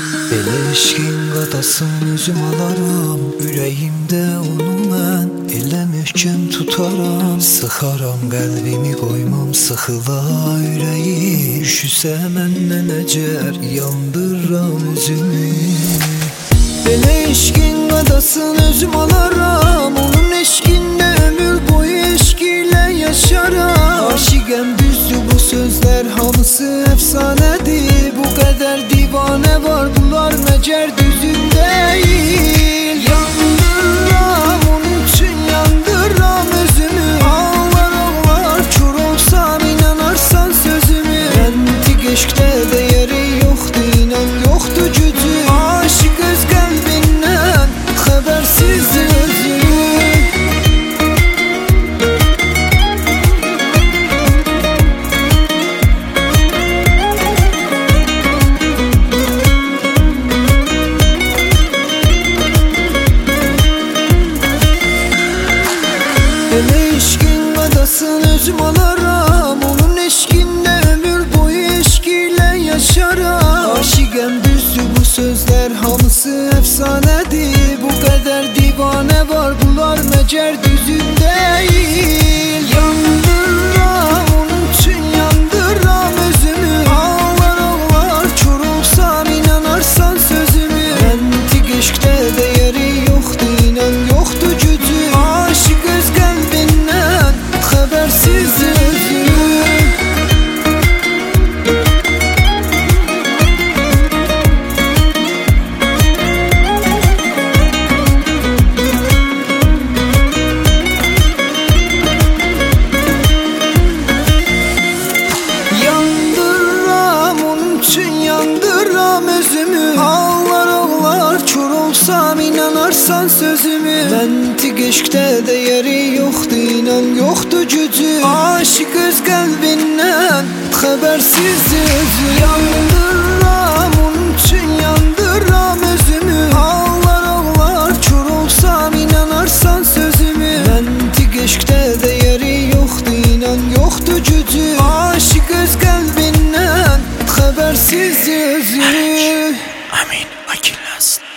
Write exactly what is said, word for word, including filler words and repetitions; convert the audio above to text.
Belə eşqin qadasın özüm alaram, ürəyimdə onu mən elə möhkəm tutaram. Sıxaram qəlbimi qoymam sıxıla ürəyi, üşüsə məndən əcər yandırram özümü. Belə eşqin qadasın özüm alaram, onun eşqində ömür boyu eşq ilə yaşaram. Aşiqəm düzdür bu sözlər hamısı əfsanədir, bu qədər divanə var bunlar məcər düzüm deyil. Yandıram onun üçün yandıram özümü, ağlar ağlar kör olsam inanarsan sözümü. Məntiq eşqdə dəyəri yoxdur, inan yoxdur gücü, aşiq öz qəlbindən xəbərsiz özü. Elə eşqin qadasın özüm alaram, onun eşqində ömür boyu eşq ilə yaşaram. Aşiqəm düzdür bu sözlər hamısı əfsanədir, bu qədər divanə var bunlar məcər düzüm deyil. Yandıram onun üçün yandıram özümü, ağlar ağlar kör olsam inanarsan sözümü. Məntiq eşqdə dəyəri yoxdur, inan yoxdur gücü, aşiq öz qəlbindən xəbərsiz özü. Yandıram onun üçün yandıram özümü, ağlar ağlar kör olsam inanarsan sözümü. Məntiq eşqdə dəyəri yoxdur, inan yoxdur gücü, aşiq öz qəlbindən xəbərsiz özü. Yandıram onun üçün yandıram özümü, ağlar ağlar kör olsam inanarsan sözümü. Məntiq eşqdə dəyəri yoxdur, inan yoxdur gücü, aşiq öz qəlbindən xəbərsiz özü. Amin. Akillas.